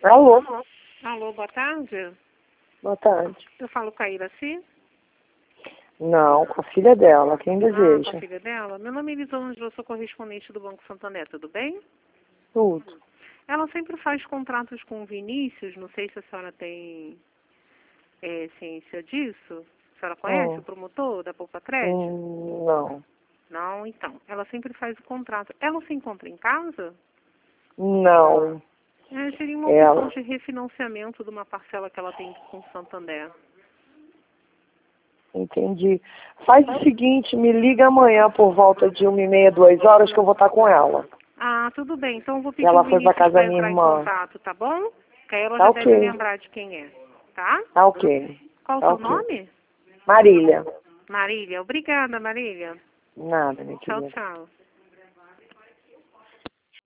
Alô? Alô, boa tarde. Boa tarde. Eu falo com a Iraci? Não, com a filha dela. Quem Com deseja? a filha dela? Meu nome é Elisângela, eu sou correspondente do Banco Santander, tudo bem? Tudo. Ela sempre faz contratos com o Vinícius, não sei se a senhora tem ciência disso. A senhora conhece o promotor da Poupa Crédito? Não. Não, então. Ela sempre faz o contrato. Ela se encontra em casa? Não. Seria uma opção de refinanciamento de uma parcela que ela tem com o Santander. Entendi. Faz o seguinte, me liga amanhã por volta de 1h30, 2h, que eu vou estar com ela. Ah, tudo bem. Então eu vou pedir Ela o foi pra Vinícius casa da para minha entrar em irmã. contato, tá bom? Que aí ela Tá já ok. deve lembrar de quem é, tá? Tá ok. Qual o Tá seu ok. nome? Marília. Marília. Obrigada, Marília. Nada, minha Tchau, querida. tchau.